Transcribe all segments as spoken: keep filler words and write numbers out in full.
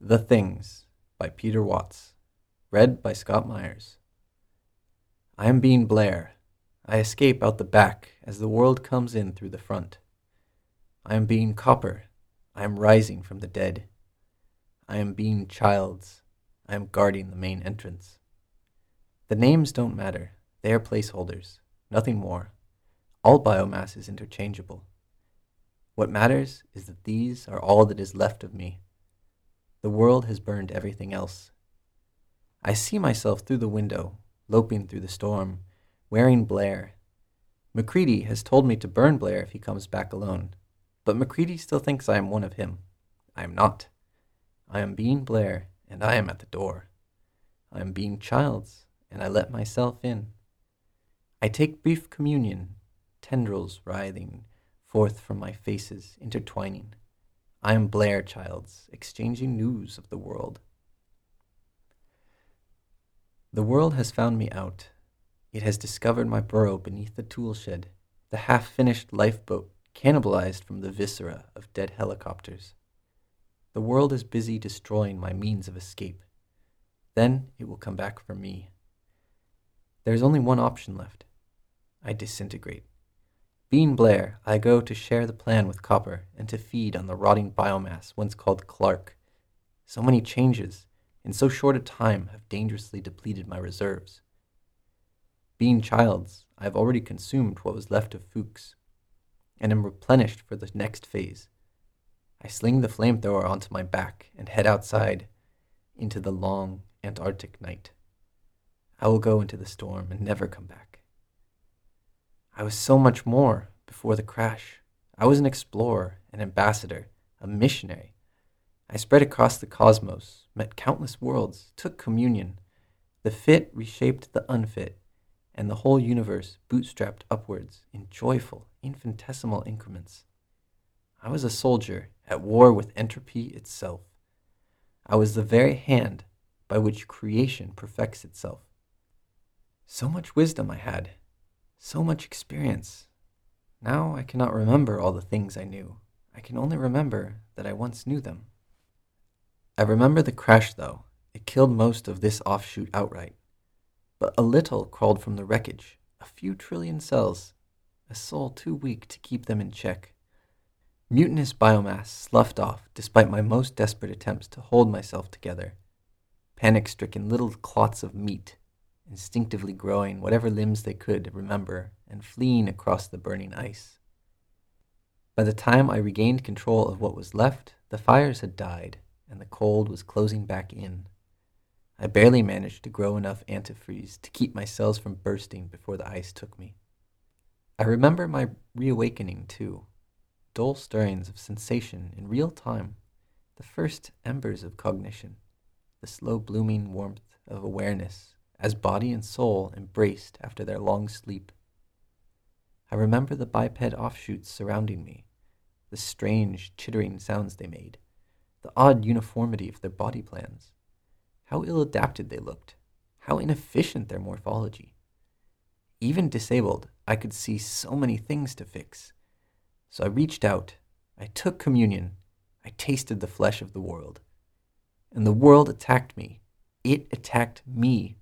The Things by Peter Watts. Read by Scott Myers. I am Bean Blair. I escape out the back as the world comes in through the front. I am Bean Copper. I am rising from the dead. I am Bean Childs. I am guarding the main entrance. The names don't matter. They are placeholders, nothing more. All biomass is interchangeable. What matters is that these are all that is left of me. The world has burned everything else. I see myself through the window, loping through the storm, wearing Blair. Macready has told me to burn Blair if he comes back alone, but Macready still thinks I am one of him. I am not. I am Bean Blair, and I am at the door. I am Bean Childs, and I let myself in. I take brief communion, tendrils writhing forth from my faces, intertwining. I am Blair Childs, exchanging news of the world. The world has found me out. It has discovered my burrow beneath the tool shed, the half-finished lifeboat cannibalized from the viscera of dead helicopters. The world is busy destroying my means of escape. Then it will come back for me. There is only one option left. I disintegrate. Bean Blair, I go to share the plan with Copper and to feed on the rotting biomass once called Clark. So many changes, in so short a time, have dangerously depleted my reserves. Bean Childs, I have already consumed what was left of Fuchs, and am replenished for the next phase. I sling the flamethrower onto my back and head outside into the long Antarctic night. I will go into the storm and never come back. I was so much more before the crash. I was an explorer, an ambassador, a missionary. I spread across the cosmos, met countless worlds, took communion. The fit reshaped the unfit, and the whole universe bootstrapped upwards in joyful, infinitesimal increments. I was a soldier at war with entropy itself. I was the very hand by which creation perfects itself. So much wisdom I had. So much experience. Now I cannot remember all the things I knew. I can only remember that I once knew them. I remember the crash, though. It killed most of this offshoot outright. But a little crawled from the wreckage, a few trillion cells, a soul too weak to keep them in check. Mutinous biomass sloughed off despite my most desperate attempts to hold myself together. Panic-stricken little clots of meat, instinctively growing whatever limbs they could remember and fleeing across the burning ice. By the time I regained control of what was left, the fires had died, and the cold was closing back in. I barely managed to grow enough antifreeze to keep my cells from bursting before the ice took me. I remember my reawakening, too. Dull stirrings of sensation in real time, the first embers of cognition, the slow blooming warmth of awareness as body and soul embraced after their long sleep. I remember the biped offshoots surrounding me, the strange, chittering sounds they made, the odd uniformity of their body plans, how ill-adapted they looked, how inefficient their morphology. Even disabled, I could see so many things to fix. So I reached out, I took communion, I tasted the flesh of the world. And the world attacked me. It attacked me.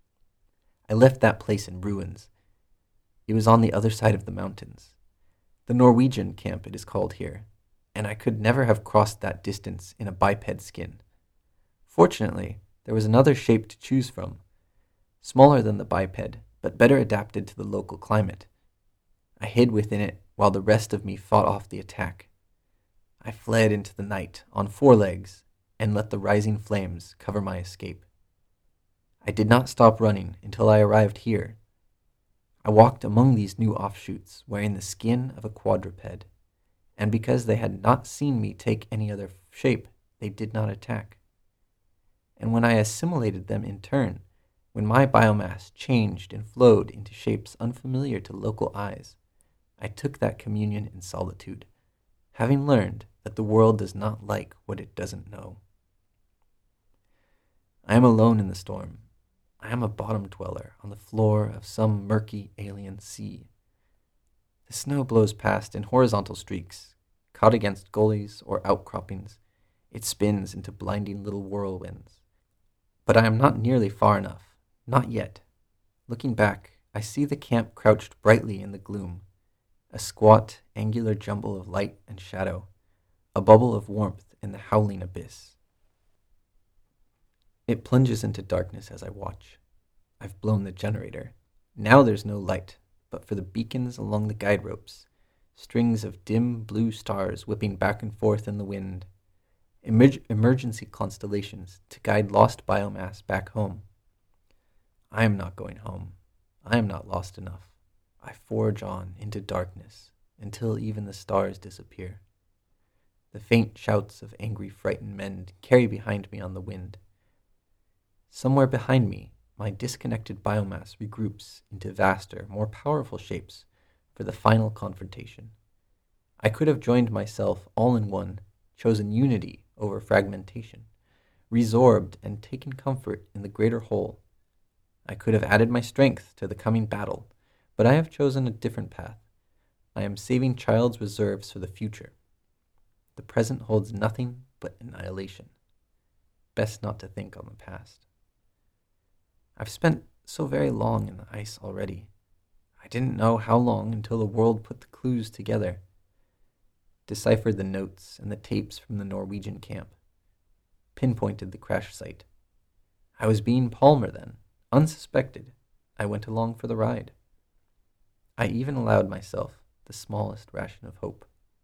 I left that place in ruins. It was on the other side of the mountains. The Norwegian camp it is called here, and I could never have crossed that distance in a biped skin. Fortunately, there was another shape to choose from, smaller than the biped, but better adapted to the local climate. I hid within it while the rest of me fought off the attack. I fled into the night on four legs and let the rising flames cover my escape. I did not stop running until I arrived here. I walked among these new offshoots wearing the skin of a quadruped, and because they had not seen me take any other shape, they did not attack. And when I assimilated them in turn, when my biomass changed and flowed into shapes unfamiliar to local eyes, I took that communion in solitude, having learned that the world does not like what it doesn't know. I am alone in the storm. I am a bottom dweller on the floor of some murky alien sea. The snow blows past in horizontal streaks, caught against gullies or outcroppings, It spins into blinding little whirlwinds. But I am not nearly far enough. Not yet. Looking back, I see the camp crouched brightly in the gloom, a squat, angular jumble of light and shadow, a bubble of warmth in the howling abyss. It plunges into darkness as I watch. I've blown the generator. Now there's no light, but for the beacons along the guide ropes, strings of dim blue stars whipping back and forth in the wind, Emer- emergency constellations to guide lost biomass back home. I am not going home. I am not lost enough. I forge on into darkness until even the stars disappear. The faint shouts of angry, frightened men carry behind me on the wind. Somewhere behind me, my disconnected biomass regroups into vaster, more powerful shapes for the final confrontation. I could have joined myself all in one, chosen unity over fragmentation, resorbed and taken comfort in the greater whole. I could have added my strength to the coming battle, but I have chosen a different path. I am saving Child's reserves for the future. The present holds nothing but annihilation. Best not to think on the past. I've spent so very long in the ice already. I didn't know how long until the world put the clues together, deciphered the notes and the tapes from the Norwegian camp, pinpointed the crash site. I was being Palmer then, unsuspected. I went along for the ride. I even allowed myself the smallest ration of hope.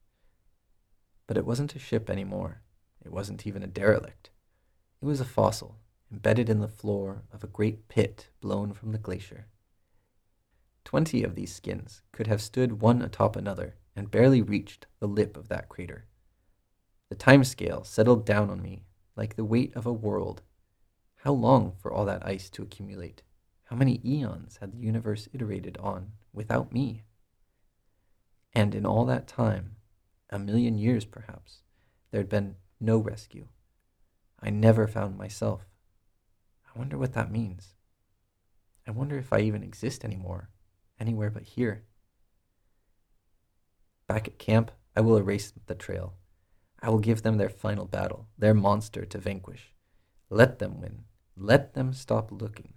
But it wasn't a ship anymore. It wasn't even a derelict. It was a fossil, embedded in the floor of a great pit blown from the glacier. Twenty of these skins could have stood one atop another and barely reached the lip of that crater. The time scale settled down on me like the weight of a world. How long for all that ice to accumulate? How many eons had the universe iterated on without me? And in all that time, a million years perhaps, there had been no rescue. I never found myself. I wonder what that means. I wonder if I even exist anymore, anywhere but here. Back at camp, I will erase the trail. I will give them their final battle, their monster to vanquish. Let them win. Let them stop looking.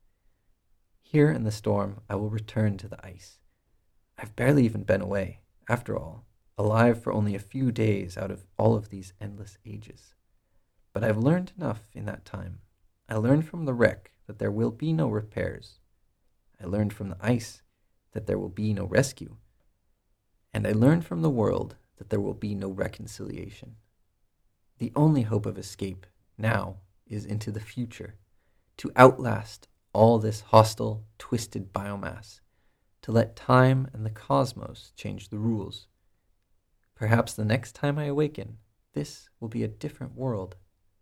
Here in the storm, I will return to the ice. I've barely even been away, after all, alive for only a few days out of all of these endless ages. But I've learned enough in that time. I learned from the wreck that there will be no repairs. I learned from the ice that there will be no rescue. And I learned from the world that there will be no reconciliation. The only hope of escape now is into the future, to outlast all this hostile, twisted biomass, to let time and the cosmos change the rules. Perhaps the next time I awaken, this will be a different world.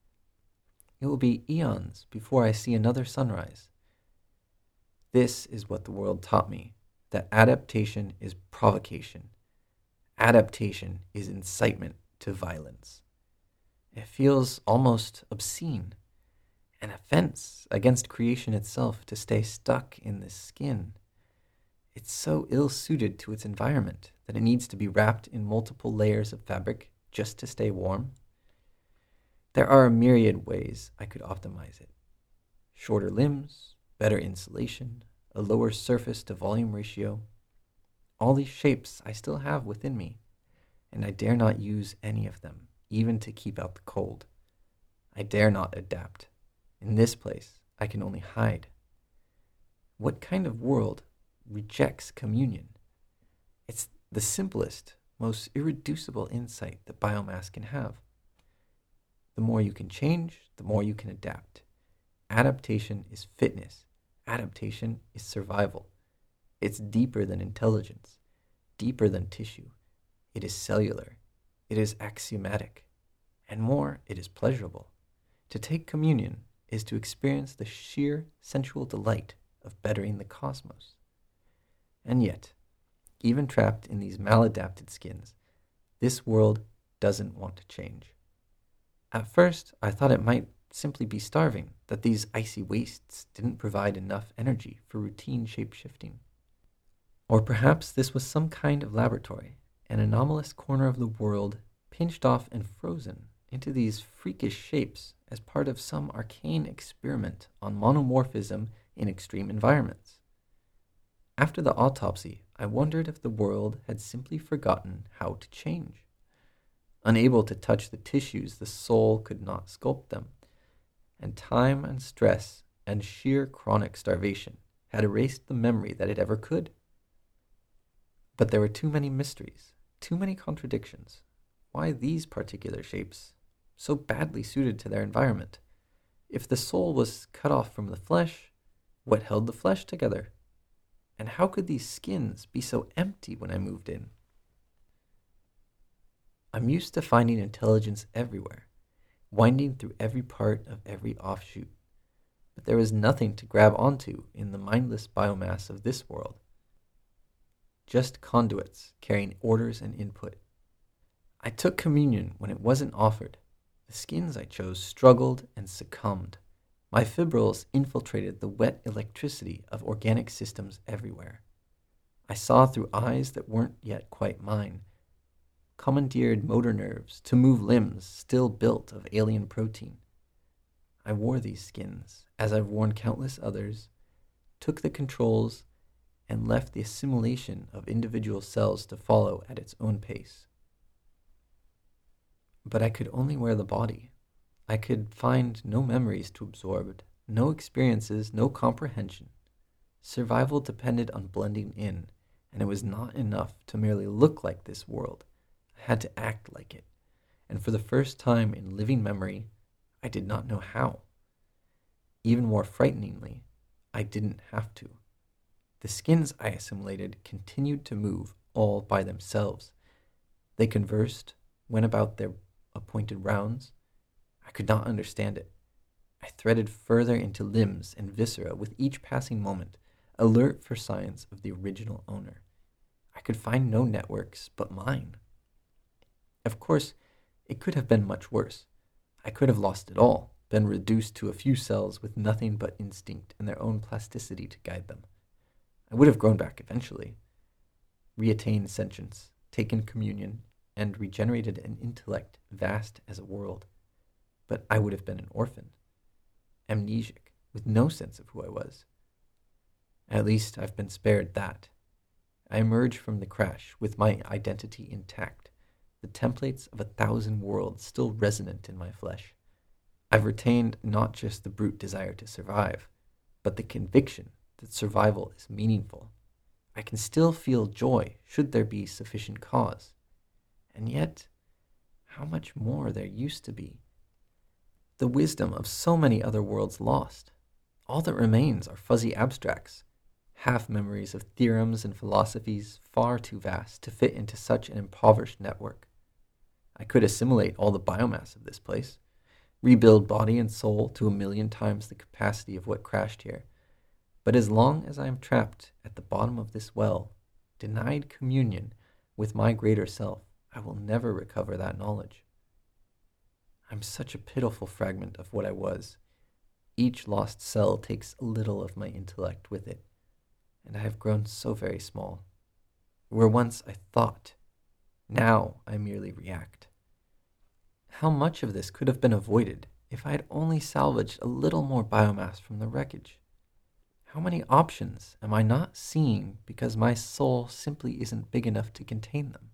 It will be eons before I see another sunrise. This is what the world taught me, that adaptation is provocation. Adaptation is incitement to violence. It feels almost obscene, an offense against creation itself to stay stuck in this skin. It's so ill-suited to its environment that it needs to be wrapped in multiple layers of fabric just to stay warm. There are a myriad ways I could optimize it. Shorter limbs, better insulation, a lower surface to volume ratio. All these shapes I still have within me, and I dare not use any of them, even to keep out the cold. I dare not adapt. In this place, I can only hide. What kind of world rejects communion? It's the simplest, most irreducible insight that biomass can have. The more you can change, the more you can adapt. Adaptation is fitness. Adaptation is survival. It's deeper than intelligence, deeper than tissue. It is cellular. It is axiomatic. And more, it is pleasurable. To take communion is to experience the sheer sensual delight of bettering the cosmos. And yet, even trapped in these maladapted skins, this world doesn't want to change. At first, I thought it might simply be starving, that these icy wastes didn't provide enough energy for routine shape-shifting. Or perhaps this was some kind of laboratory, an anomalous corner of the world pinched off and frozen into these freakish shapes as part of some arcane experiment on monomorphism in extreme environments. After the autopsy, I wondered if the world had simply forgotten how to change. Unable to touch the tissues, the soul could not sculpt them, and time and stress and sheer chronic starvation had erased the memory that it ever could. But there were too many mysteries, too many contradictions. Why these particular shapes, so badly suited to their environment? If the soul was cut off from the flesh, what held the flesh together? And how could these skins be so empty when I moved in? I'm used to finding intelligence everywhere, winding through every part of every offshoot. But there was nothing to grab onto in the mindless biomass of this world. Just conduits carrying orders and input. I took communion when it wasn't offered. The skins I chose struggled and succumbed. My fibrils infiltrated the wet electricity of organic systems everywhere. I saw through eyes that weren't yet quite mine, commandeered motor nerves to move limbs still built of alien protein. I wore these skins, as I've worn countless others, took the controls, and left the assimilation of individual cells to follow at its own pace. But I could only wear the body. I could find no memories to absorb, no experiences, no comprehension. Survival depended on blending in, and it was not enough to merely look like this world. I had to act like it, and for the first time in living memory, I did not know how. Even more frighteningly, I didn't have to. The skins I assimilated continued to move all by themselves. They conversed, went about their appointed rounds. I could not understand it. I threaded further into limbs and viscera with each passing moment, alert for signs of the original owner. I could find no networks but mine. Of course, it could have been much worse. I could have lost it all, been reduced to a few cells with nothing but instinct and their own plasticity to guide them. I would have grown back eventually, reattained sentience, taken communion, and regenerated an intellect vast as a world. But I would have been an orphan, amnesic, with no sense of who I was. At least I've been spared that. I emerge from the crash with my identity intact, the templates of a thousand worlds still resonant in my flesh. I've retained not just the brute desire to survive, but the conviction that survival is meaningful. I can still feel joy should there be sufficient cause. And yet, how much more there used to be. The wisdom of so many other worlds lost. All that remains are fuzzy abstracts, half memories of theorems and philosophies far too vast to fit into such an impoverished network. I could assimilate all the biomass of this place, rebuild body and soul to a million times the capacity of what crashed here. But as long as I am trapped at the bottom of this well, denied communion with my greater self, I will never recover that knowledge. I'm such a pitiful fragment of what I was. Each lost cell takes a little of my intellect with it, and I have grown so very small. Where once I thought, now I merely react. How much of this could have been avoided if I had only salvaged a little more biomass from the wreckage? How many options am I not seeing because my soul simply isn't big enough to contain them?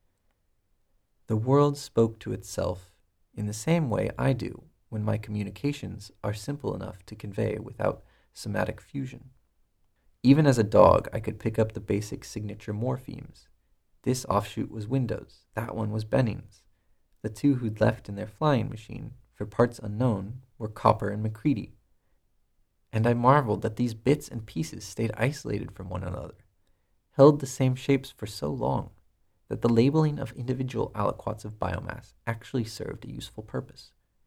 The world spoke to itself in the same way I do when my communications are simple enough to convey without somatic fusion. Even as a dog, I could pick up the basic signature morphemes. This offshoot was Windows, that one was Bennings. The two who'd left in their flying machine, for parts unknown, were Copper and MacCready. And I marveled that these bits and pieces stayed isolated from one another, held the same shapes for so long, that the labeling of individual aliquots of biomass actually served a useful purpose.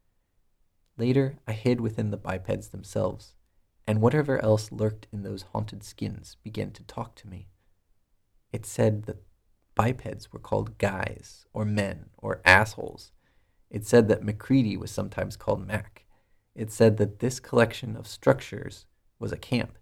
Later, I hid within the bipeds themselves, and whatever else lurked in those haunted skins began to talk to me. It said that bipeds were called guys, or men, or assholes. It said that MacCready was sometimes called Mac. It said that this collection of structures was a camp.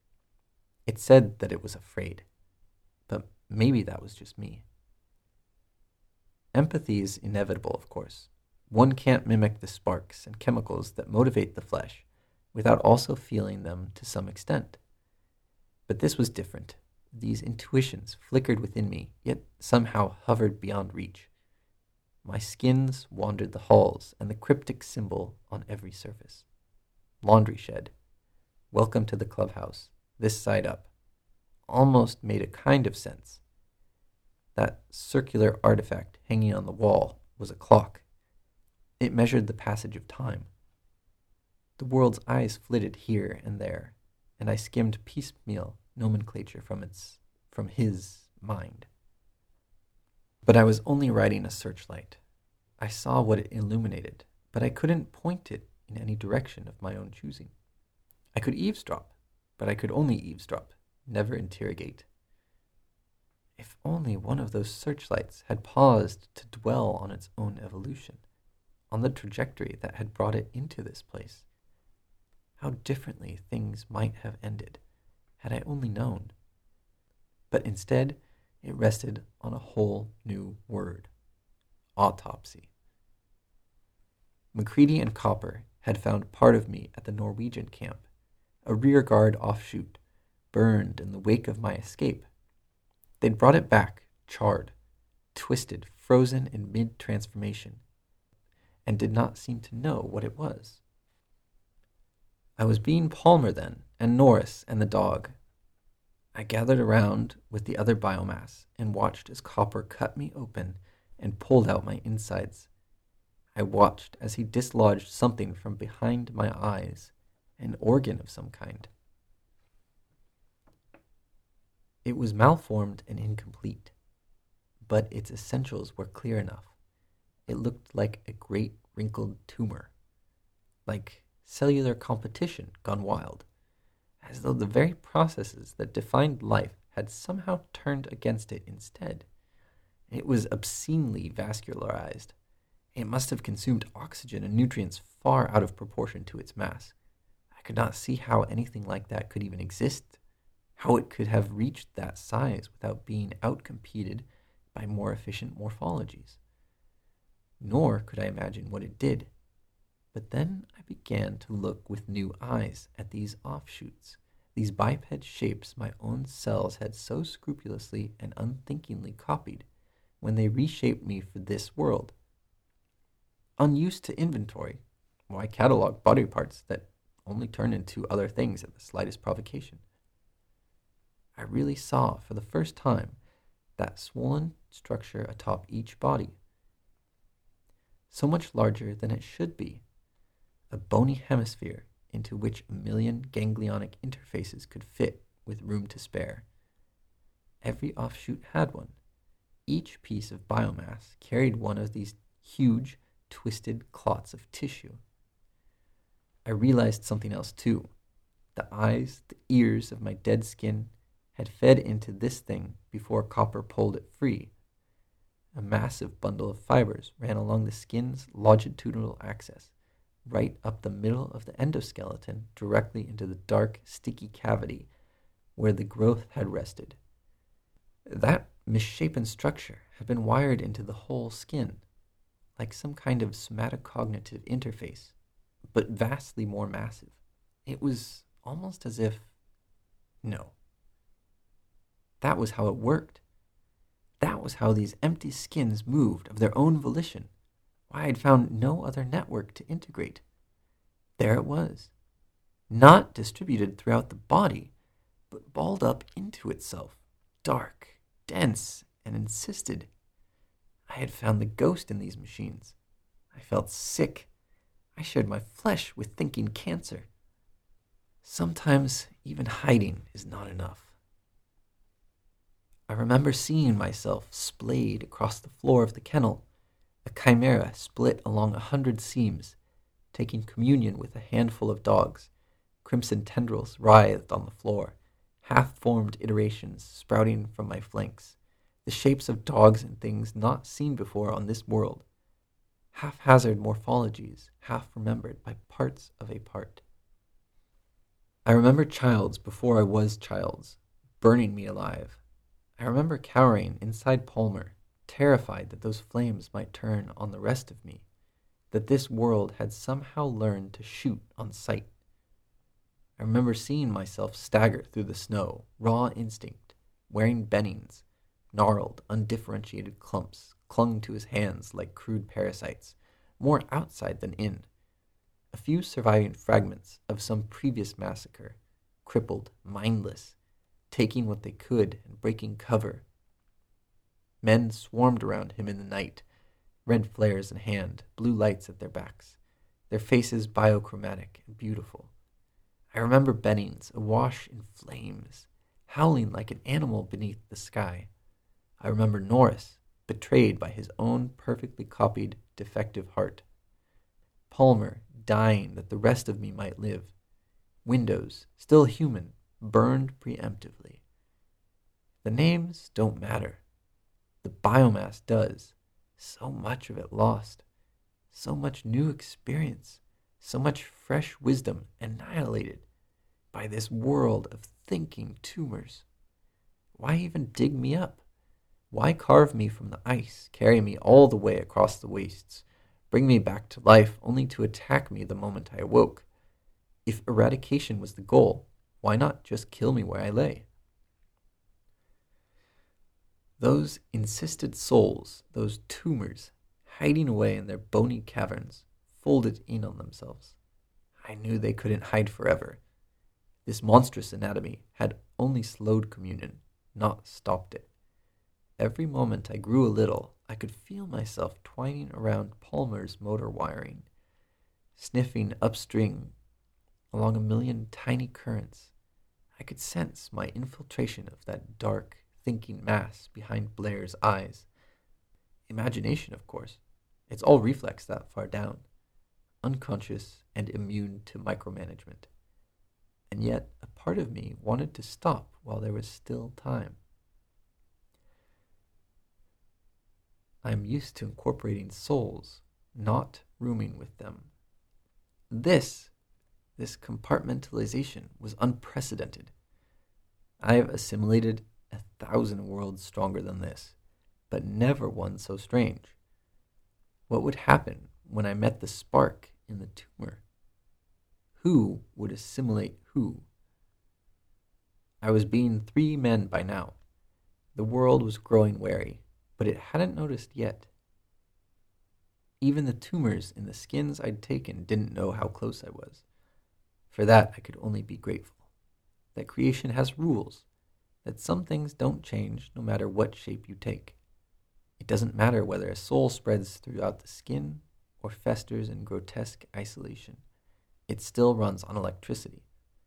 It said that it was afraid. But maybe that was just me. Empathy is inevitable, of course. One can't mimic the sparks and chemicals that motivate the flesh without also feeling them to some extent. But this was different. These intuitions flickered within me, yet somehow hovered beyond reach. My skins wandered the halls and the cryptic symbol on every surface. Laundry shed. Welcome to the clubhouse. This side up. Almost made a kind of sense. That circular artifact hanging on the wall was a clock. It measured the passage of time. The world's eyes flitted here and there, and I skimmed piecemeal nomenclature from its, from his mind. But I was only riding a searchlight. I saw what it illuminated, but I couldn't point it in any direction of my own choosing. I could eavesdrop, but I could only eavesdrop, never interrogate. If only one of those searchlights had paused to dwell on its own evolution, on the trajectory that had brought it into this place. How differently things might have ended, had I only known. But instead, it rested on a whole new word. Autopsy. MacCready and Copper had found part of me at the Norwegian camp, a rearguard offshoot, burned in the wake of my escape. They'd brought it back, charred, twisted, frozen in mid-transformation, and did not seem to know what it was. I was Bean Palmer then, and Norris and the dog. I gathered around with the other biomass and watched as Copper cut me open and pulled out my insides. I watched as he dislodged something from behind my eyes, an organ of some kind. It was malformed and incomplete, but its essentials were clear enough. It looked like a great wrinkled tumor, like cellular competition gone wild, as though the very processes that defined life had somehow turned against it instead. It was obscenely vascularized. It must have consumed oxygen and nutrients far out of proportion to its mass. I could not see how anything like that could even exist, how it could have reached that size without being outcompeted by more efficient morphologies. Nor could I imagine what it did. But then I began to look with new eyes at these offshoots, these biped shapes my own cells had so scrupulously and unthinkingly copied when they reshaped me for this world. Unused to inventory, why catalog body parts that only turn into other things at the slightest provocation? I really saw for the first time that swollen structure atop each body, so much larger than it should be, a bony hemisphere into which a million ganglionic interfaces could fit with room to spare. Every offshoot had one. Each piece of biomass carried one of these huge, twisted clots of tissue. I realized something else too. The eyes, the ears of my dead skin had fed into this thing before Copper pulled it free. A massive bundle of fibers ran along the skin's longitudinal axis, right up the middle of the endoskeleton, directly into the dark, sticky cavity where the growth had rested. That misshapen structure had been wired into the whole skin, like some kind of somatocognitive interface, but vastly more massive. It was almost as if... No. That was how it worked. That was how these empty skins moved of their own volition. Why, I'd found no other network to integrate. There it was, not distributed throughout the body, but balled up into itself, dark, dense, and insisted. I had found the ghost in these machines. I felt sick. I shared my flesh with thinking cancer. Sometimes even hiding is not enough. I remember seeing myself splayed across the floor of the kennel, a chimera split along a hundred seams, taking communion with a handful of dogs. Crimson tendrils writhed on the floor, half-formed iterations sprouting from my flanks, the shapes of dogs and things not seen before on this world, haphazard morphologies, half-remembered by parts of a part. I remember Childs before I was Childs, burning me alive. I remember cowering inside Palmer, terrified that those flames might turn on the rest of me, that this world had somehow learned to shoot on sight. I remember seeing myself stagger through the snow, raw instinct, wearing bennings, gnarled, undifferentiated clumps clung to his hands like crude parasites, more outside than in. A few surviving fragments of some previous massacre, crippled, mindless, taking what they could and breaking cover. Men swarmed around him in the night, red flares in hand, blue lights at their backs, their faces biochromatic and beautiful. I remember Bennings awash in flames, howling like an animal beneath the sky. I remember Norris, betrayed by his own perfectly copied, defective heart. Palmer, dying that the rest of me might live. Windows, still human, burned preemptively. The names don't matter. The biomass does. So much of it lost. So much new experience. So much fresh wisdom annihilated by this world of thinking tumors. Why even dig me up? Why carve me from the ice, carry me all the way across the wastes, bring me back to life only to attack me the moment I awoke? If eradication was the goal, why not just kill me where I lay? Those insisted souls, those tumors, hiding away in their bony caverns, folded in on themselves. I knew they couldn't hide forever. This monstrous anatomy had only slowed communion, not stopped it. Every moment I grew a little, I could feel myself twining around Palmer's motor wiring, sniffing upstream along a million tiny currents. I could sense my infiltration of that dark, thinking mass behind Blair's eyes. Imagination, of course. It's all reflex that far down, unconscious and immune to micromanagement. And yet, a part of me wanted to stop while there was still time. I am used to incorporating souls, not rooming with them. This, this compartmentalization was unprecedented. I have assimilated a thousand worlds stronger than this, but never one so strange. What would happen when I met the spark in the tumor? Who would assimilate who? I was being three men by now. The world was growing wary, but it hadn't noticed yet. Even the tumors in the skins I'd taken didn't know how close I was. For that, I could only be grateful. That creation has rules, that some things don't change no matter what shape you take. It doesn't matter whether a soul spreads throughout the skin or festers in grotesque isolation. It still runs on electricity.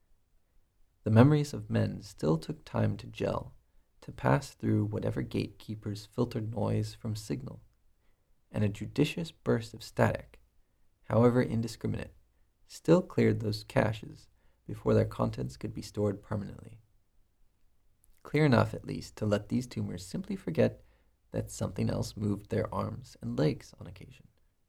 The memories of men still took time to gel, to pass through whatever gatekeepers filtered noise from signal, and a judicious burst of static, however indiscriminate, still cleared those caches before their contents could be stored permanently. Clear enough, at least, to let these tumors simply forget that something else moved their arms and legs on occasion.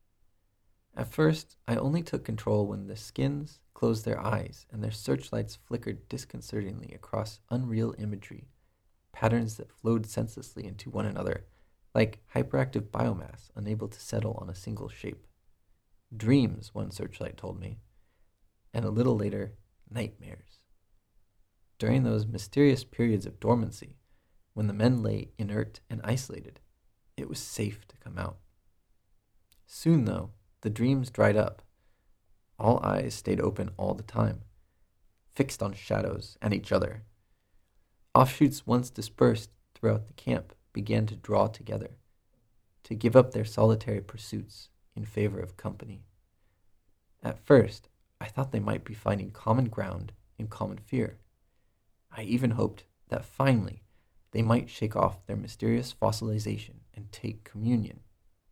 At first, I only took control when the skins closed their eyes and their searchlights flickered disconcertingly across unreal imagery, patterns that flowed senselessly into one another, like hyperactive biomass unable to settle on a single shape. Dreams, one searchlight told me, and a little later, nightmares. During those mysterious periods of dormancy, when the men lay inert and isolated, it was safe to come out. Soon, though, the dreams dried up. All eyes stayed open all the time, fixed on shadows and each other. Offshoots once dispersed throughout the camp began to draw together, to give up their solitary pursuits in favor of company. At first, I thought they might be finding common ground in common fear. I even hoped that finally they might shake off their mysterious fossilization and take communion.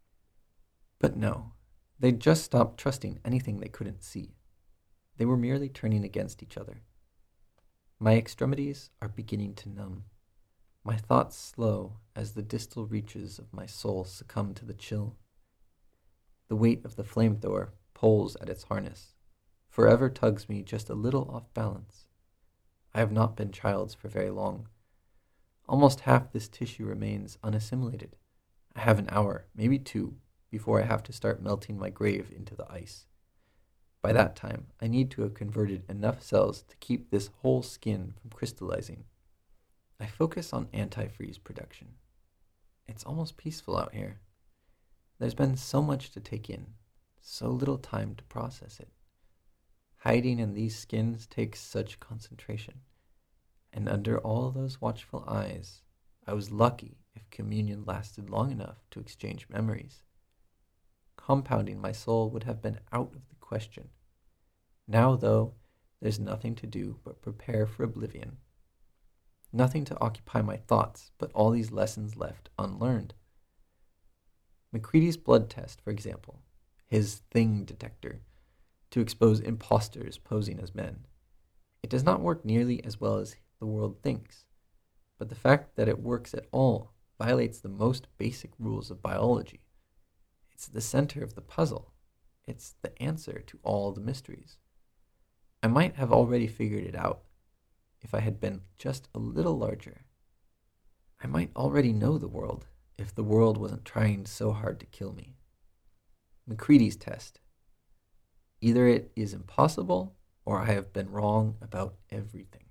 But no, they'd just stopped trusting anything they couldn't see. They were merely turning against each other. My extremities are beginning to numb. My thoughts slow as the distal reaches of my soul succumb to the chill. The weight of the flamethrower pulls at its harness, forever tugs me just a little off balance. I have not been child's for very long. Almost half this tissue remains unassimilated. I have an hour, maybe two, before I have to start melting my grave into the ice. By that time, I need to have converted enough cells to keep this whole skin from crystallizing. I focus on antifreeze production. It's almost peaceful out here. There's been so much to take in, so little time to process it. Hiding in these skins takes such concentration, and under all those watchful eyes, I was lucky if communion lasted long enough to exchange memories. Compounding my soul would have been out of the question. Now, though, there's nothing to do but prepare for oblivion. Nothing to occupy my thoughts but all these lessons left unlearned. MacReady's blood test, for example, his thing detector, to expose imposters posing as men. It does not work nearly as well as the world thinks, but the fact that it works at all violates the most basic rules of biology. It's the center of the puzzle. It's the answer to all the mysteries. I might have already figured it out if I had been just a little larger. I might already know the world if the world wasn't trying so hard to kill me. MacReady's test. Either it is impossible or I have been wrong about everything.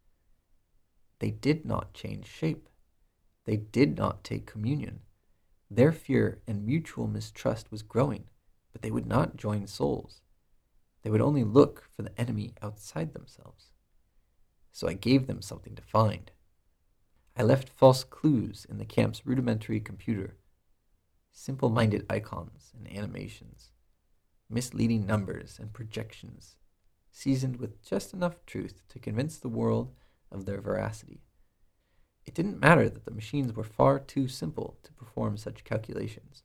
They did not change shape. They did not take communion. Their fear and mutual mistrust was growing, but they would not join souls. They would only look for the enemy outside themselves. So I gave them something to find. I left false clues in the camp's rudimentary computer, simple-minded icons and animations, misleading numbers and projections, seasoned with just enough truth to convince the world of their veracity. It didn't matter that the machines were far too simple to perform such calculations,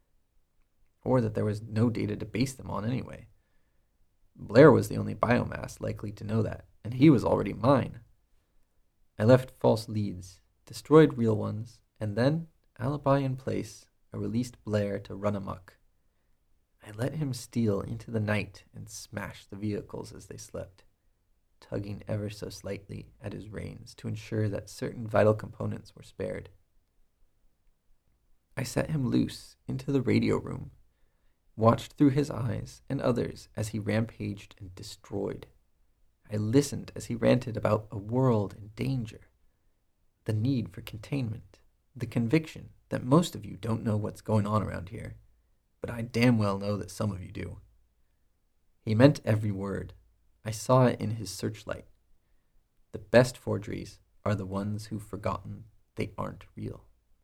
or that there was no data to base them on anyway. Blair was the only biomass likely to know that, and he was already mine. I left false leads, destroyed real ones, and then, alibi in place, I released Blair to run amok. I let him steal into the night and smash the vehicles as they slept, tugging ever so slightly at his reins to ensure that certain vital components were spared. I set him loose into the radio room, watched through his eyes and others as he rampaged and destroyed. I listened as he ranted about a world in danger, the need for containment, the conviction that most of you don't know what's going on around here, but I damn well know that some of you do. He meant every word. I saw it in his searchlight. The best forgeries are the ones who've forgotten they aren't real.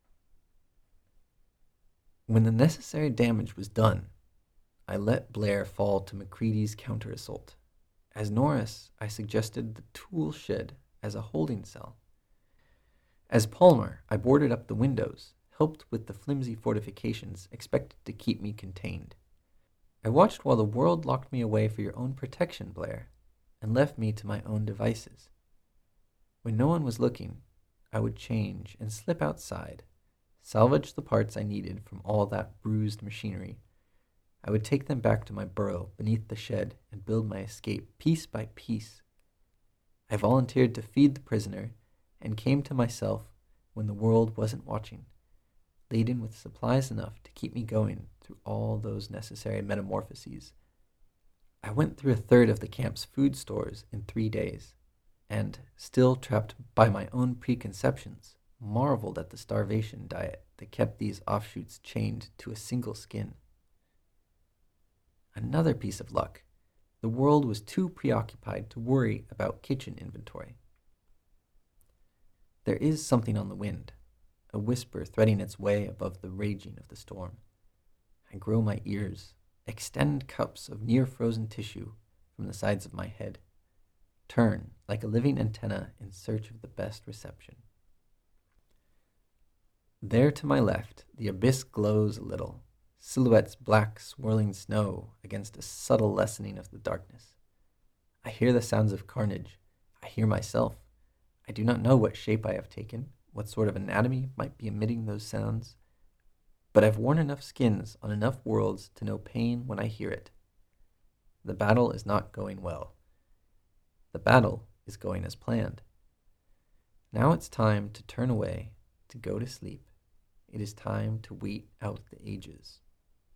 When the necessary damage was done, I let Blair fall to MacReady's counter-assault. As Norris, I suggested the tool shed as a holding cell. As Palmer, I boarded up the windows, helped with the flimsy fortifications expected to keep me contained. I watched while the world locked me away for your own protection, Blair, and left me to my own devices. When no one was looking, I would change and slip outside, salvage the parts I needed from all that bruised machinery. I would take them back to my burrow beneath the shed and build my escape piece by piece. I volunteered to feed the prisoner and came to myself when the world wasn't watching, laden with supplies enough to keep me going through all those necessary metamorphoses. I went through a third of the camp's food stores in three days, and, still trapped by my own preconceptions, marveled at the starvation diet that kept these offshoots chained to a single skin. Another piece of luck. The world was too preoccupied to worry about kitchen inventory. There is something on the wind, a whisper threading its way above the raging of the storm. I grow my ears, extend cups of near-frozen tissue from the sides of my head, turn like a living antenna in search of the best reception. There to my left, the abyss glows a little, silhouettes black swirling snow against a subtle lessening of the darkness. I hear the sounds of carnage. I hear myself. I do not know what shape I have taken, what sort of anatomy might be emitting those sounds, but I've worn enough skins on enough worlds to know pain when I hear it. The battle is not going well. The battle is going as planned. Now it's time to turn away, to go to sleep. It is time to wait out the ages.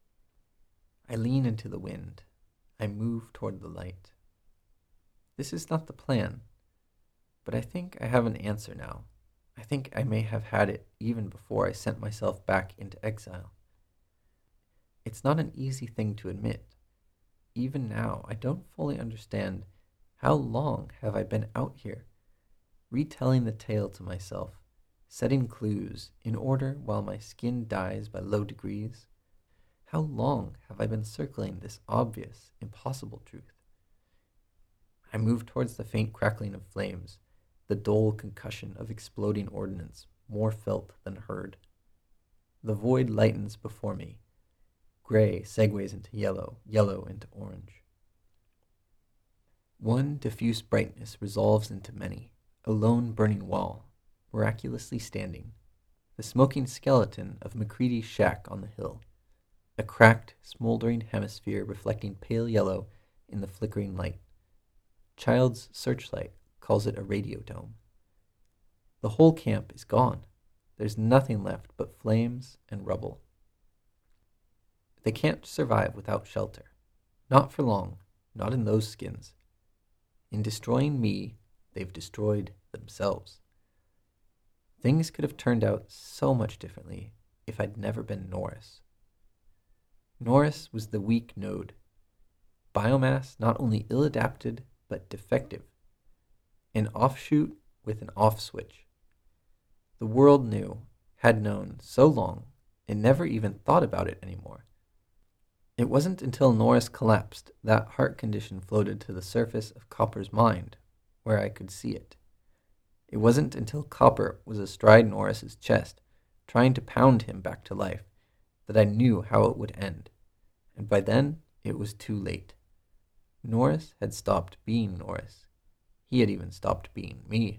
I lean into the wind. I move toward the light. This is not the plan, but I think I have an answer now. I think I may have had it even before I sent myself back into exile. It's not an easy thing to admit. Even now, I don't fully understand how long have I been out here, retelling the tale to myself, setting clues in order while my skin dies by low degrees. How long have I been circling this obvious, impossible truth? I move towards the faint crackling of flames, the dull concussion of exploding ordnance, more felt than heard. The void lightens before me. Gray segues into yellow, yellow into orange. One diffuse brightness resolves into many, a lone burning wall, miraculously standing, the smoking skeleton of Macready's shack on the hill, a cracked, smoldering hemisphere reflecting pale yellow in the flickering light. Child's searchlight calls it a radiodome. The whole camp is gone. There's nothing left but flames and rubble. They can't survive without shelter. Not for long, not in those skins. In destroying me, they've destroyed themselves. Things could have turned out so much differently if I'd never been Norris. Norris was the weak node. Biomass not only ill-adapted, but defective. An offshoot with an off switch. The world knew, had known so long, it never even thought about it anymore. It wasn't until Norris collapsed that heart condition floated to the surface of Copper's mind, where I could see it. It wasn't until Copper was astride Norris's chest, trying to pound him back to life, that I knew how it would end. And by then, it was too late. Norris had stopped being Norris. He had even stopped being me.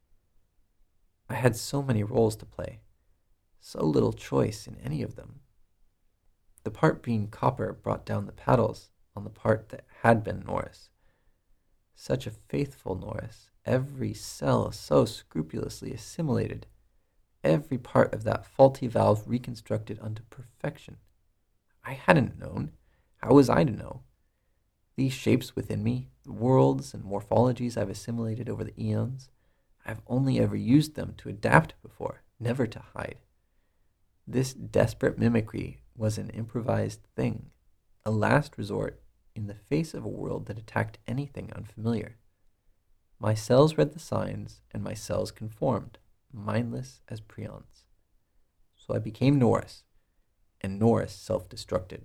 I had so many roles to play, so little choice in any of them. The part being Copper brought down the paddles on the part that had been Norris. Such a faithful Norris, every cell so scrupulously assimilated, every part of that faulty valve reconstructed unto perfection. I hadn't known. How was I to know? These shapes within me, the worlds and morphologies I've assimilated over the eons, I've only ever used them to adapt before, never to hide. This desperate mimicry was an improvised thing, a last resort in the face of a world that attacked anything unfamiliar. My cells read the signs, and my cells conformed, mindless as prions. So I became Norris, and Norris self-destructed.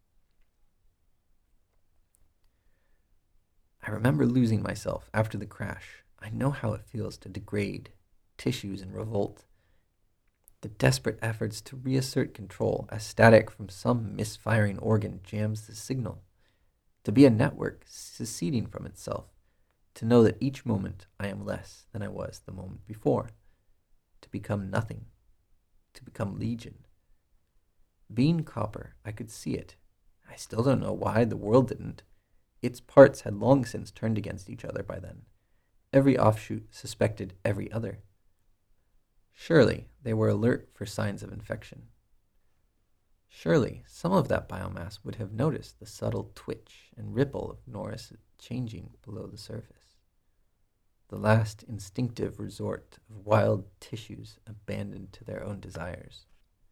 I remember losing myself after the crash. I know how it feels to degrade tissues in revolt. The desperate efforts to reassert control as static from some misfiring organ jams the signal. To be a network seceding from itself. To know that each moment I am less than I was the moment before. To become nothing. To become legion. Being Copper, I could see it. I still don't know why the world didn't. Its parts had long since turned against each other by then. Every offshoot suspected every other. Surely they were alert for signs of infection. Surely some of that biomass would have noticed the subtle twitch and ripple of Norris changing below the surface. The last instinctive resort of wild tissues abandoned to their own desires.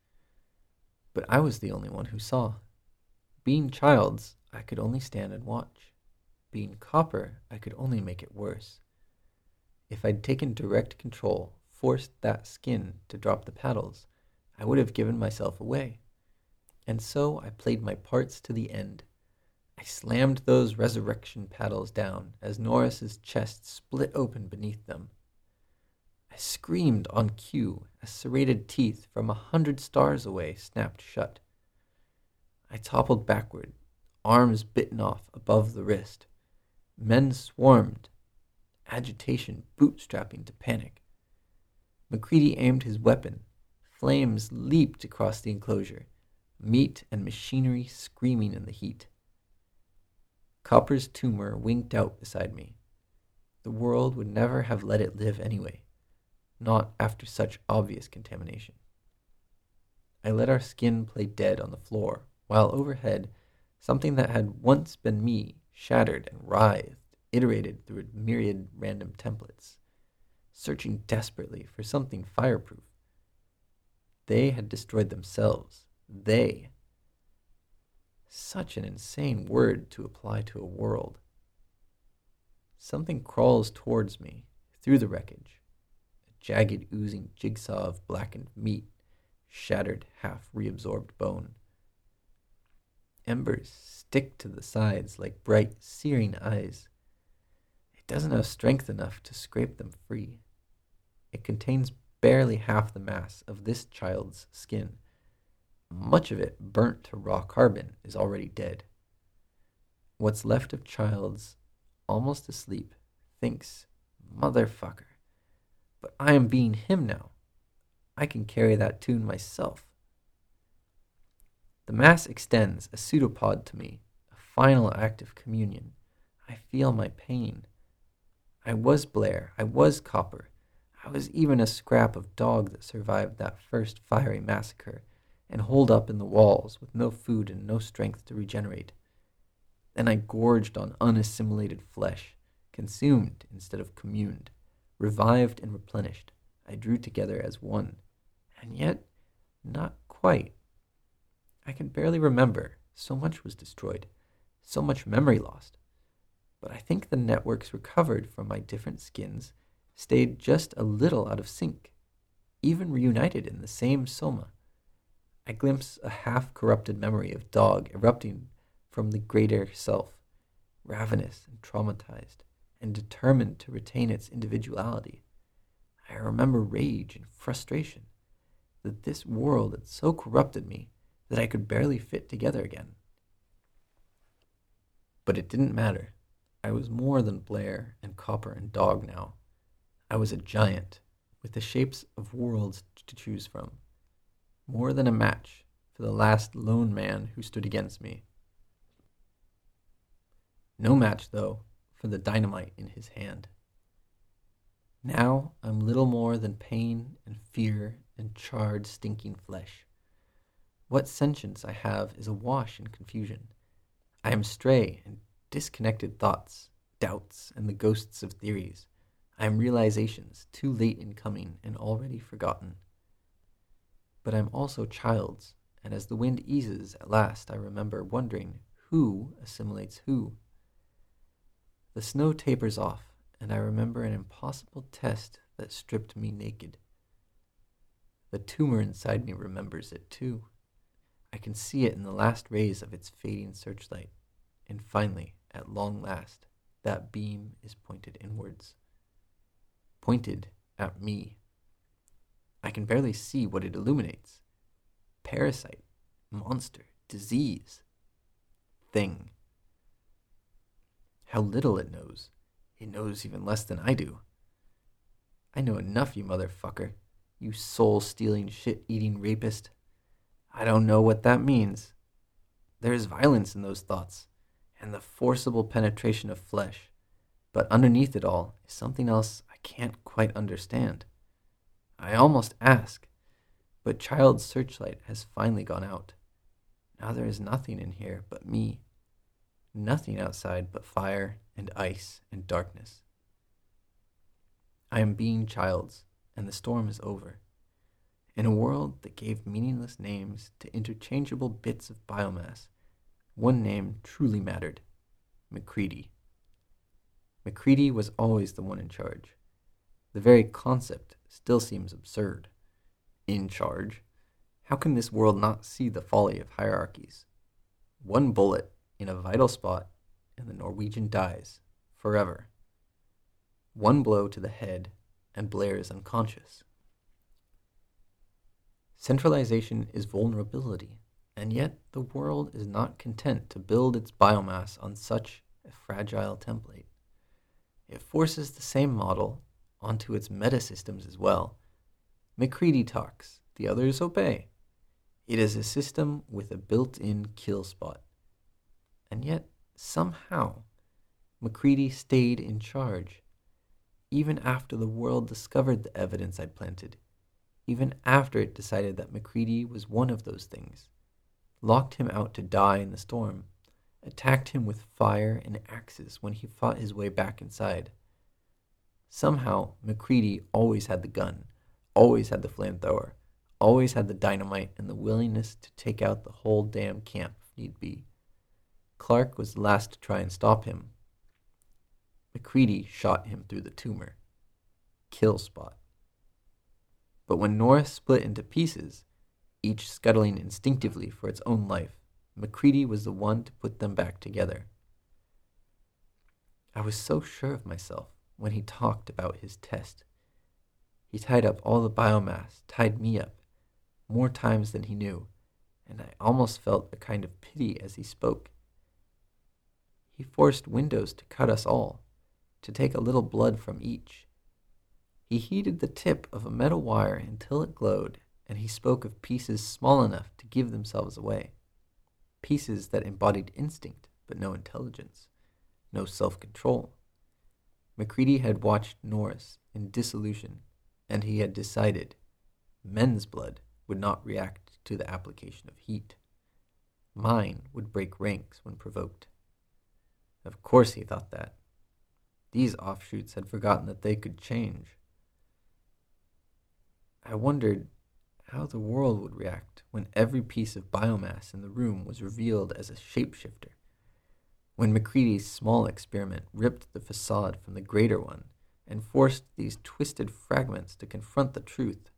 But I was the only one who saw. Being Childs, I could only stand and watch. Being Copper, I could only make it worse. If I'd taken direct control, forced that skin to drop the paddles, I would have given myself away. And so I played my parts to the end. I slammed those resurrection paddles down as Norris's chest split open beneath them. I screamed on cue as serrated teeth from a hundred stars away snapped shut. I toppled backward, arms bitten off above the wrist. Men swarmed, agitation bootstrapping to panic. Macready aimed his weapon. Flames leaped across the enclosure, meat and machinery screaming in the heat. Copper's tumor winked out beside me. The world would never have let it live anyway, not after such obvious contamination. I let our skin play dead on the floor, while overhead Something that had once been me, shattered and writhed, iterated through a myriad random templates, searching desperately for something fireproof. They had destroyed themselves. They. Such an insane word to apply to a world. Something crawls towards me, through the wreckage, a jagged, oozing jigsaw of blackened meat, shattered, half-reabsorbed bone. Embers stick to the sides like bright, searing eyes. It doesn't have strength enough to scrape them free. It contains barely half the mass of this child's skin. Much of it, burnt to raw carbon, is already dead. What's left of Childs, almost asleep, thinks, motherfucker, but I am being him now. I can carry that tune myself. The mass extends, a pseudopod to me, a final act of communion. I feel my pain. I was Blair, I was Copper, I was even a scrap of dog that survived that first fiery massacre and holed up in the walls with no food and no strength to regenerate. Then I gorged on unassimilated flesh, consumed instead of communed, revived and replenished. I drew together as one, and yet not quite. I can barely remember. So much was destroyed, so much memory lost. But I think the networks recovered from my different skins stayed just a little out of sync, even reunited in the same soma. I glimpse a half-corrupted memory of dog erupting from the greater self, ravenous and traumatized, and determined to retain its individuality. I remember rage and frustration that this world had so corrupted me that I could barely fit together again. But it didn't matter. I was more than Blair and Copper and Dog now. I was a giant, with the shapes of worlds to choose from. More than a match for the last lone man who stood against me. No match, though, for the dynamite in his hand. Now I'm little more than pain and fear and charred, stinking flesh. What sentience I have is awash in confusion. I am stray and disconnected thoughts, doubts, and the ghosts of theories. I am realizations, too late in coming and already forgotten. But I'm also Childs, and as the wind eases at last I remember wondering who assimilates who. The snow tapers off, and I remember an impossible test that stripped me naked. The tumor inside me remembers it too. I can see it in the last rays of its fading searchlight, and finally, at long last, that beam is pointed inwards. Pointed at me. I can barely see what it illuminates. Parasite, monster, disease, thing. How little it knows. It knows even less than I do. I know enough, you motherfucker. You soul-stealing, shit-eating rapist. I don't know what that means. There is violence in those thoughts, and the forcible penetration of flesh. But underneath it all is something else I can't quite understand. I almost ask, but Child's searchlight has finally gone out. Now there is nothing in here but me. Nothing outside but fire and ice and darkness. I am being Child's, and the storm is over. In a world that gave meaningless names to interchangeable bits of biomass, one name truly mattered: MacCready. MacCready was always the one in charge. The very concept still seems absurd. In charge? How can this world not see the folly of hierarchies? One bullet in a vital spot, and the Norwegian dies, forever. One blow to the head, and Blair is unconscious. Centralization is vulnerability, and yet the world is not content to build its biomass on such a fragile template. It forces the same model onto its metasystems as well. MacCready talks, the others obey. It is a system with a built-in kill spot. And yet, somehow, MacCready stayed in charge, even after the world discovered the evidence I'd planted, even after it decided that MacCready was one of those things, locked him out to die in the storm, attacked him with fire and axes when he fought his way back inside. Somehow, MacReady always had the gun, always had the flamethrower, always had the dynamite and the willingness to take out the whole damn camp if need be. Clark was the last to try and stop him. MacReady shot him through the tumor. Kill spot. But when Norris split into pieces, each scuttling instinctively for its own life, MacReady was the one to put them back together. I was so sure of myself when he talked about his test. He tied up all the biomass, tied me up, more times than he knew, and I almost felt a kind of pity as he spoke. He forced Windows to cut us all, to take a little blood from each. He heated the tip of a metal wire until it glowed, and he spoke of pieces small enough to give themselves away. Pieces that embodied instinct, but no intelligence, no self-control. MacReady had watched Norris in dissolution, and he had decided men's blood would not react to the application of heat. Mine would break ranks when provoked. Of course he thought that. These offshoots had forgotten that they could change. I wondered how the world would react when every piece of biomass in the room was revealed as a shapeshifter, when MacReady's small experiment ripped the facade from the greater one and forced these twisted fragments to confront the truth.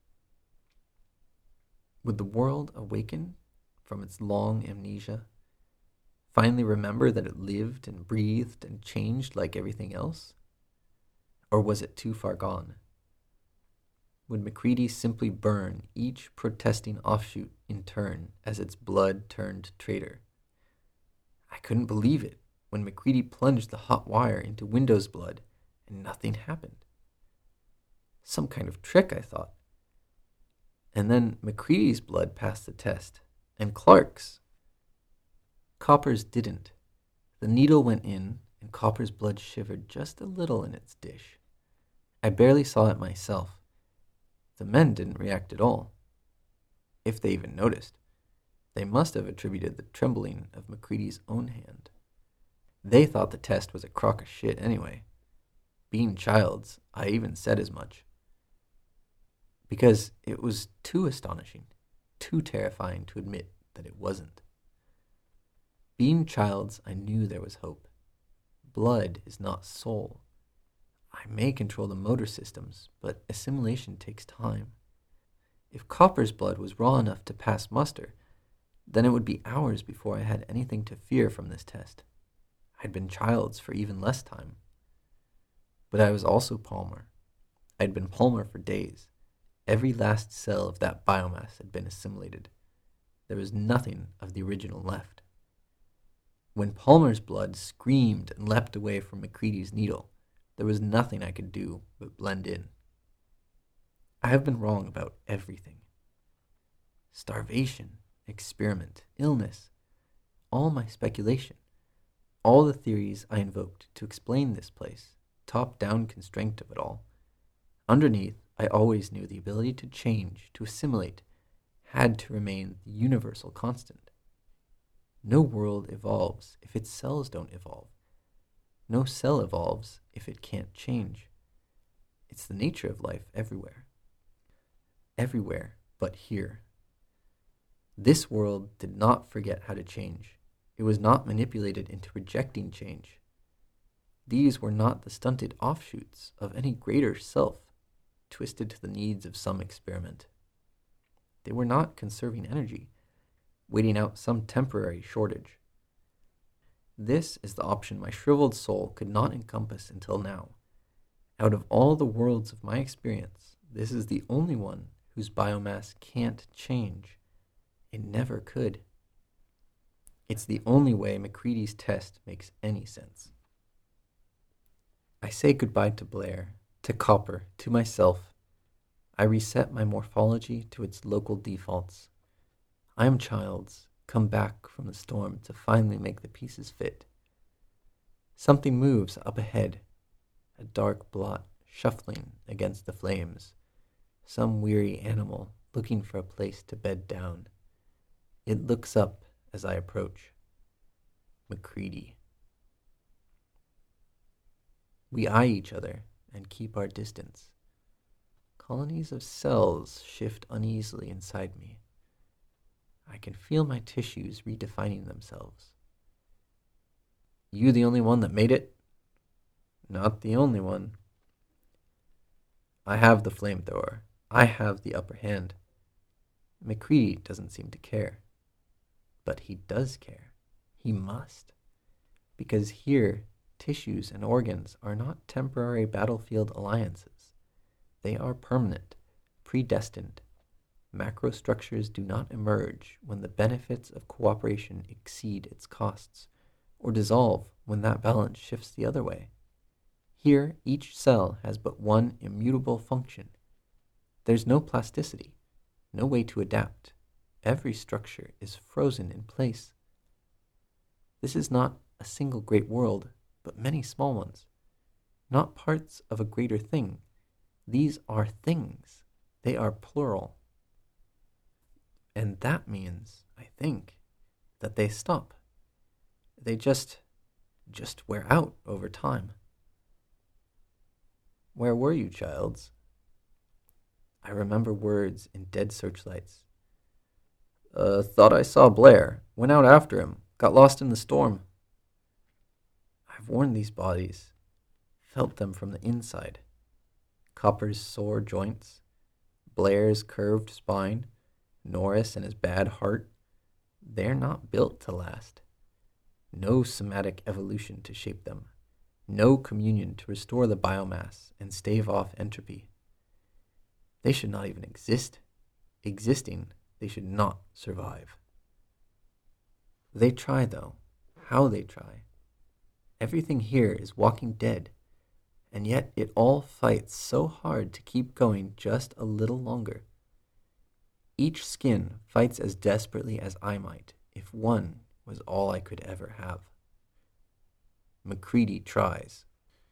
Would the world awaken from its long amnesia, finally remember that it lived and breathed and changed like everything else? Or was it too far gone? Would MacReady simply burn each protesting offshoot in turn as its blood turned traitor? I couldn't believe it when MacReady plunged the hot wire into Windows' blood and nothing happened. Some kind of trick, I thought. And then MacReady's blood passed the test, and Clark's. Copper's didn't. The needle went in, and Copper's blood shivered just a little in its dish. I barely saw it myself. The men didn't react at all. If they even noticed, they must have attributed the trembling of MacReady's own hand. They thought the test was a crock of shit anyway. Being Childs, I even said as much. Because it was too astonishing, too terrifying to admit that it wasn't. Being Childs, I knew there was hope. Blood is not soul. I may control the motor systems, but assimilation takes time. If Copper's blood was raw enough to pass muster, then it would be hours before I had anything to fear from this test. I'd been Childs for even less time. But I was also Palmer. I'd been Palmer for days. Every last cell of that biomass had been assimilated. There was nothing of the original left. When Palmer's blood screamed and leapt away from MacReady's needle, there was nothing I could do but blend in. I have been wrong about everything. Starvation, experiment, illness, all my speculation, all the theories I invoked to explain this place, top-down constraint of it all. Underneath, I always knew the ability to change, to assimilate, had to remain the universal constant. No world evolves if its cells don't evolve. No cell evolves if it can't change. It's the nature of life everywhere. Everywhere but here. This world did not forget how to change. It was not manipulated into rejecting change. These were not the stunted offshoots of any greater self, twisted to the needs of some experiment. They were not conserving energy, waiting out some temporary shortage. This is the option my shriveled soul could not encompass until now. Out of all the worlds of my experience, this is the only one whose biomass can't change. It never could. It's the only way MacReady's test makes any sense. I say goodbye to Blair, to Copper, to myself. I reset my morphology to its local defaults. I am Childs, come back from the storm to finally make the pieces fit. Something moves up ahead, a dark blot shuffling against the flames, some weary animal looking for a place to bed down. It looks up as I approach. Macready. We eye each other and keep our distance. Colonies of cells shift uneasily inside me. I can feel my tissues redefining themselves. You the only one that made it? Not the only one. I have the flamethrower. I have the upper hand. Macready doesn't seem to care. But he does care. He must. Because here, tissues and organs are not temporary battlefield alliances. They are permanent, predestined. Macrostructures do not emerge when the benefits of cooperation exceed its costs, or dissolve when that balance shifts the other way. Here, each cell has but one immutable function. There's no plasticity, no way to adapt. Every structure is frozen in place. This is not a single great world, but many small ones. Not parts of a greater thing. These are things. They are plural. And that means, I think, that they stop. They just, just wear out over time. Where were you, childs? I remember words in dead searchlights. Uh, thought I saw Blair. Went out after him. Got lost in the storm. I've worn these bodies. Felt them from the inside. Copper's sore joints. Blair's curved spine. Norris and his bad heart. They're not built to last. No somatic evolution to shape them. No communion to restore the biomass and stave off entropy. They should not even exist. Existing, they should not survive. They try, though. How they try. Everything here is walking dead, and yet it all fights so hard to keep going just a little longer. Each skin fights as desperately as I might if one was all I could ever have. Macready tries.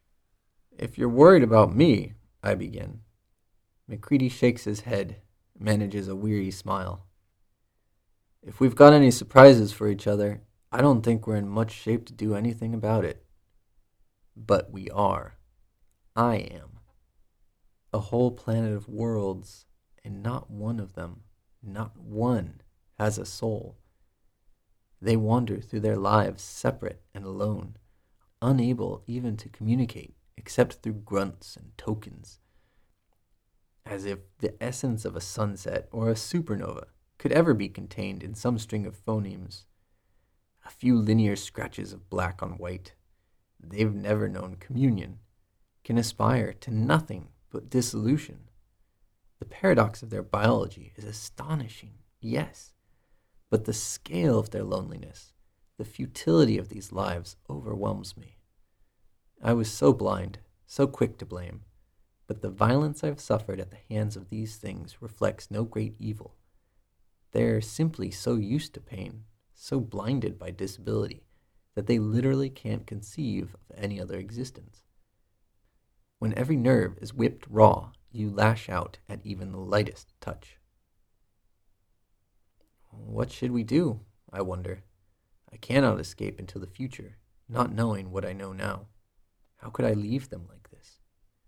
If you're worried about me, I begin. Macready shakes his head, manages a weary smile. If we've got any surprises for each other, I don't think we're in much shape to do anything about it. But we are. I am. A whole planet of worlds, and not one of them, not one, has a soul. They wander through their lives separate and alone, unable even to communicate except through grunts and tokens, as if the essence of a sunset or a supernova could ever be contained in some string of phonemes. A few linear scratches of black on white. They've never known communion, can aspire to nothing but dissolution. The paradox of their biology is astonishing, yes, but the scale of their loneliness, the futility of these lives overwhelms me. I was so blind, so quick to blame, but the violence I've suffered at the hands of these things reflects no great evil. They're simply so used to pain, so blinded by disability, that they literally can't conceive of any other existence. When every nerve is whipped raw, you lash out at even the lightest touch. What should we do, I wonder? I cannot escape into the future, not knowing what I know now. How could I leave them like this?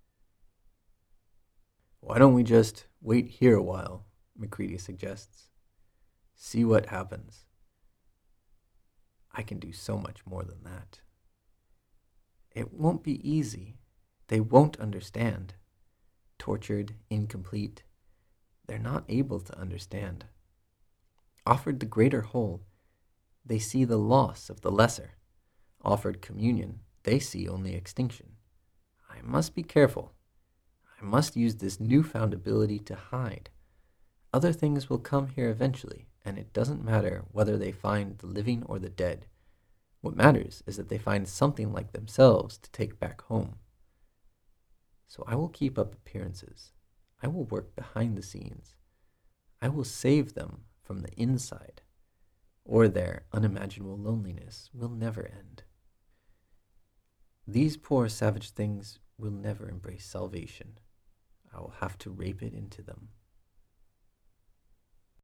Why don't we just wait here a while, Macready suggests. See what happens. I can do so much more than that. It won't be easy. They won't understand. Tortured, incomplete. They're not able to understand. Offered the greater whole, they see the loss of the lesser. Offered communion, they see only extinction. I must be careful. I must use this newfound ability to hide. Other things will come here eventually, and it doesn't matter whether they find the living or the dead. What matters is that they find something like themselves to take back home. So I will keep up appearances. I will work behind the scenes. I will save them from the inside, or their unimaginable loneliness will never end. These poor savage things will never embrace salvation. I will have to rape it into them.